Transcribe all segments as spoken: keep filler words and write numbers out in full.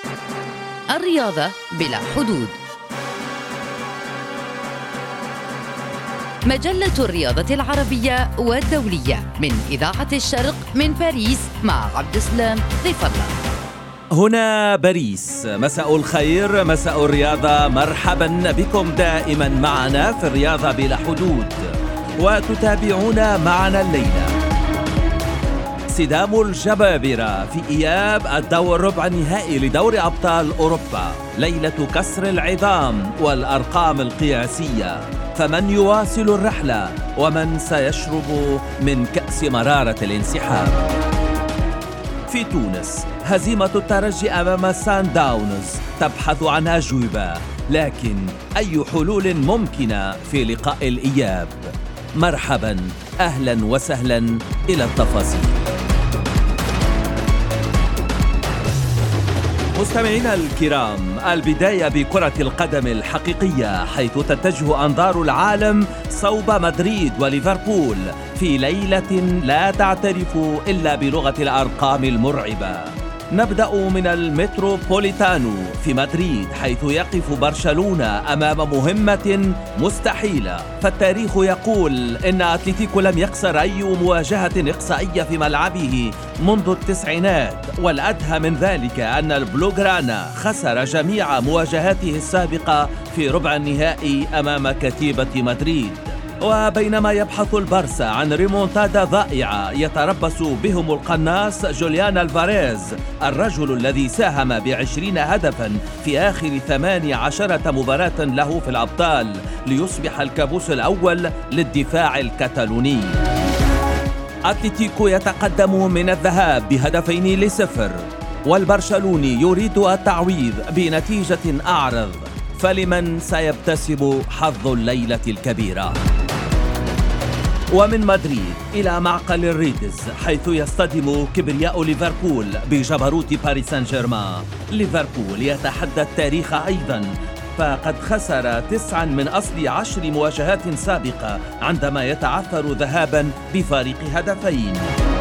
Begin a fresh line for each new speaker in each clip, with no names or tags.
الرياضة بلا حدود. مجلة الرياضة العربية والدولية من إذاعة الشرق من باريس مع عبد السلام ضيف الله.
هنا باريس، مساء الخير، مساء الرياضة، مرحبا بكم دائما معنا في الرياضة بلا حدود، وتتابعون معنا الليلة صدام الجبابرة في إياب الدور ربع النهائي لدوري أبطال أوروبا، ليلة كسر العظام والأرقام القياسية، فمن يواصل الرحلة ومن سيشرب من كأس مرارة الانسحاب. في تونس هزيمة الترجي أمام سان داونز تبحث عن أجوبة، لكن أي حلول ممكنة في لقاء الإياب؟ مرحبا، أهلا وسهلا، إلى التفاصيل. مستمعينا الكرام، البداية بكرة القدم الحقيقية، حيث تتجه أنظار العالم صوب مدريد وليفربول في ليلة لا تعترف إلا بلغة الأرقام المرعبة. نبدأ من المتروبوليتانو في مدريد، حيث يقف برشلونة أمام مهمة مستحيلة، فالتاريخ يقول إن أتلتيكو لم يخسر أي مواجهة إقصائية في ملعبه منذ التسعينات، والأدهى من ذلك أن البلوغرانا خسر جميع مواجهاته السابقة في ربع النهائي أمام كتيبة مدريد. وبينما يبحث البارسا عن ريمونتادا ضائعة يتربص بهم القناص جوليان ألفاريز، الرجل الذي ساهم بعشرين هدفاً في آخر ثماني عشرة مباراة له في الأبطال ليصبح الكابوس الأول للدفاع الكتالوني. أتلتيكو يتقدم من الذهاب بهدفين لصفر، والبرشلوني يريد التعويض بنتيجة أعرض، فلمن سيبتسم حظ الليلة الكبيرة؟ ومن مدريد إلى معقل الريدز، حيث يصطدم كبرياء ليفربول بجبروت باريس سان جيرمان. ليفربول يتحدى التاريخ أيضا، فقد خسر تسعا من أصل عشر مواجهات سابقة عندما يتعثر ذهابا بفارق هدفين.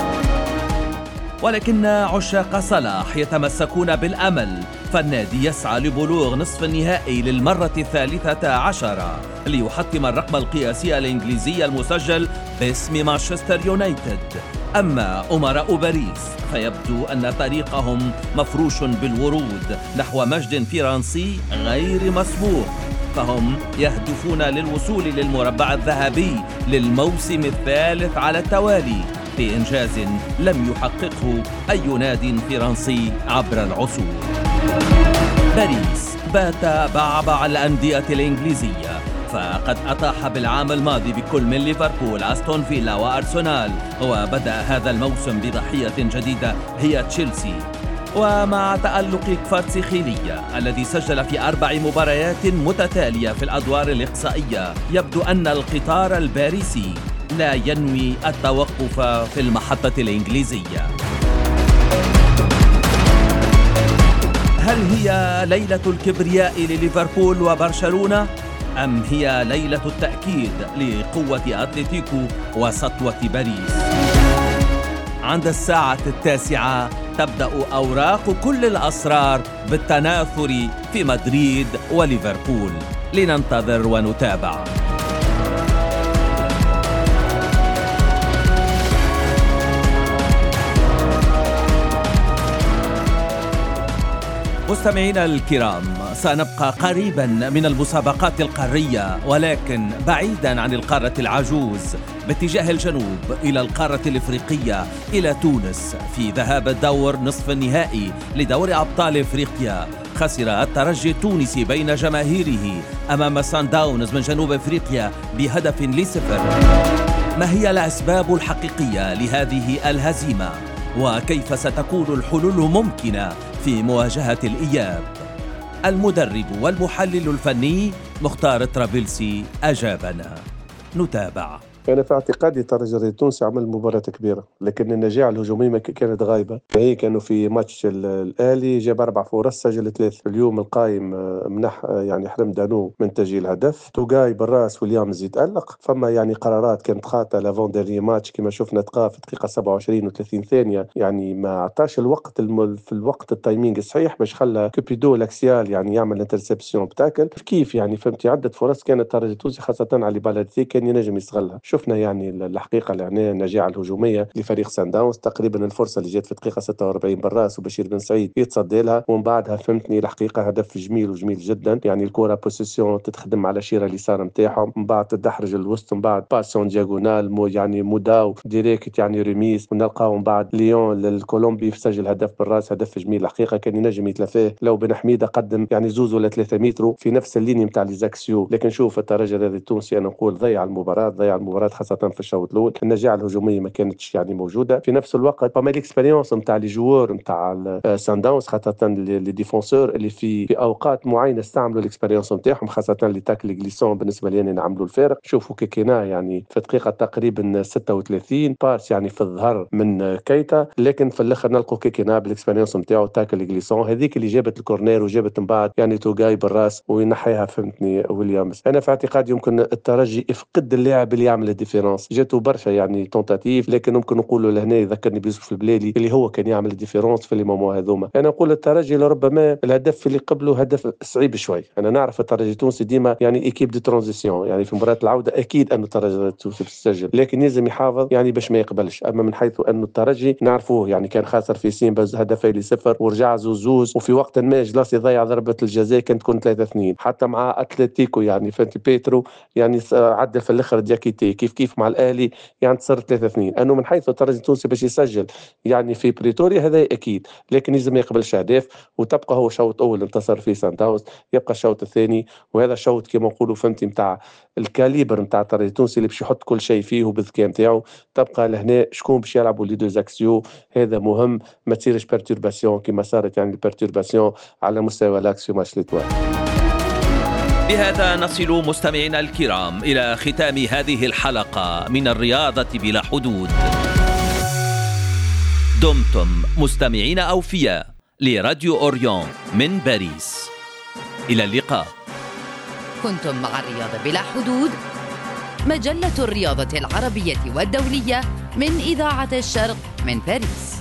ولكن عشاق صلاح يتمسكون بالأمل، فالنادي يسعى لبلوغ نصف النهائي للمرة الثالثة عشرة ليحطم الرقم القياسي الإنجليزي المسجل باسم مانشستر يونايتد. أما أمراء باريس فيبدو أن طريقهم مفروش بالورود نحو مجد فرنسي غير مسبوق، فهم يهدفون للوصول للمربع الذهبي للموسم الثالث على التوالي، بإنجاز لم يحققه أي ناد فرنسي عبر العصور. باريس بات بعبع الأندية الإنجليزية، فقد أطاح بالعام الماضي بكل من ليفربول، أستون فيلا وأرسنال، وبدأ هذا الموسم بضحية جديدة هي تشيلسي. ومع تألق كفاراتسخيلية الذي سجل في أربع مباريات متتالية في الأدوار الإقصائية، يبدو أن القطار الباريسي لا ينوي التوقف في المحطة الإنجليزية. هل هي ليلة الكبرياء لليفربول وبرشلونة؟ أم هي ليلة التأكيد لقوة أتلتيكو وسطوة باريس؟ عند الساعة التاسعة تبدأ أوراق كل الأسرار بالتناثر في مدريد وليفربول، لننتظر ونتابع. مستمعينا الكرام، سنبقى قريبا من المسابقات القارية، ولكن بعيدا عن القارة العجوز، باتجاه الجنوب إلى القارة الإفريقية، إلى تونس، في ذهاب الدور نصف النهائي لدوري أبطال إفريقيا. خسر الترجي التونسي بين جماهيره أمام سان داونز من جنوب إفريقيا بهدف لصفر. ما هي الأسباب الحقيقية لهذه الهزيمة؟ وكيف ستكون الحلول ممكنة في مواجهة الإياب؟ المدرب والمحلل الفني مختار طرابلسي أجابنا. نتابع.
أنا في اعتقادي الترجي التونسي عمل مباراة كبيرة، لكن النجاح الهجومي كانت غايبة. هي كانوا في ماتش الأهلي جاب أربع فرص سجل ثلاث. اليوم القائم منح يعني حرم دانو من تسجيل هدف. توغاي بالراس ويليامز يتألق. فما يعني قرارات كانت خاطئة لافون ديرني ماتش كما شفنا تقا في الدقيقة سبعة وعشرين وثلاثين ثانية، يعني ما عطاش الوقت الم... في الوقت التايمينج الصحيح باش خلى كوبيدو لاكسيال يعني يعمل انترسبسيون بتاكل كيف يعني فهمتي. عدة فرص كانت الترجي التونسي خاصة على بالادثي كان ينجم يستغلها. شفنا يعني الحقيقة لهنا النجاعة الهجومية لفريق سان داونز، تقريبا الفرصة اللي جات في الدقيقة ستة وأربعين بالراس وبشير بن سعيد يتصدى لها، ومن بعدها فهمتني الحقيقة هدف جميل وجميل جدا. يعني الكرة بوسيسيون تتخدم على شيرة اليسار نتاعهم، من بعد تدحرج الوسط، من بعد باسون دياغونال مو يعني موداو ديريكت يعني ريميس، ونلقاو من بعد ليون للكولومبي سجل هدف بالراس، هدف جميل الحقيقة كان ينجم يتلافاه لو بن حميدة قدم يعني زوز ولا ثلاثة متر في نفس الليني نتاع ليزاكسيو. لكن شوف الترجي التونسي انا نقول ضيع المباراة ضيع المباراة خاصة في الشوط الاول. النجاعة الهجومية ما كانتش يعني موجودة. في نفس الوقت فما الاكسبيريونس نتاع لي جوور نتاع سان داونز خاصة لي ديفونسور اللي في في اوقات معينة استعملوا الاكسبيريونس نتاعهم، خاصة لي تاكل جليسون بالنسبة لي نعملوا الفارق. شوفوا كيكينا يعني في دقيقة تقريبا ستة وثلاثين باس يعني في الظهر من كيتا، لكن في الاخر نلقوا كيكينا بالاكسبيريونس نتاعو تاكل جليسون هذيك اللي جابت الكورنير وجابت من بعد يعني توغاي بالراس وينحيها فهمتني ويليامز. انا في اعتقادي يمكن الترجي يفقد اللاعب اللي يعمل الديفيرونس. جاتو برشا يعني تونتاتيف، لكن ممكن نقولوا لهنا يذكرني بيوسف البلالي اللي هو كان يعمل الديفيرونس في لي مومون هذوما. انا نقول الترجي لربما الهدف اللي قبله هدف صعيب شوي. انا نعرف الترجي التونسي ديما يعني ايكيب دي ترانزيسيون، يعني في مباراة العودة اكيد انه الترجي التونسي بيسجل، لكن لازم يحافظ يعني باش ما يقبلش. اما من حيث انه الترجي نعرفوه يعني كان خاسر في سيمبا هدفين لصفر ورجع زوز زوز، وفي وقت ما جلاس يضيع ضربة الجزاء كانت تكون ثلاثة اثنين. حتى مع اتلتيكو يعني فانتي بيترو يعني عدل في الاخر دياكيتي كيف كيف مع الاهلي يعني تصير ثلاثة اثنين. انه من حيث الترجي التونسي باش يسجل يعني في بريتوريا هذا اكيد، لكن لازم ما يقبلش اهداف. وتبقى هو شوط اول انتصر فيه سان داونز، يبقى الشوط الثاني وهذا الشوط كما نقولوا فهمتي نتاع الكاليبر نتاع الترجي التونسي اللي باش يحط كل شيء فيه وبالذكاء نتاعو. تبقى لهنا شكون باش يلعبوا لي دو زاكسيو، هذا مهم. ما تصيرش بيرتورباسيون كما صارت يعني البيرتورباسيون على مستوى لاكسيو ماتش ليتوال.
بهذا نصل مستمعينا الكرام إلى ختام هذه الحلقة من الرياضة بلا حدود. دمتم مستمعين أوفياء لراديو أوريون من باريس. إلى اللقاء.
كنتم مع الرياضة بلا حدود، مجلة الرياضة العربية والدولية من إذاعة الشرق من باريس.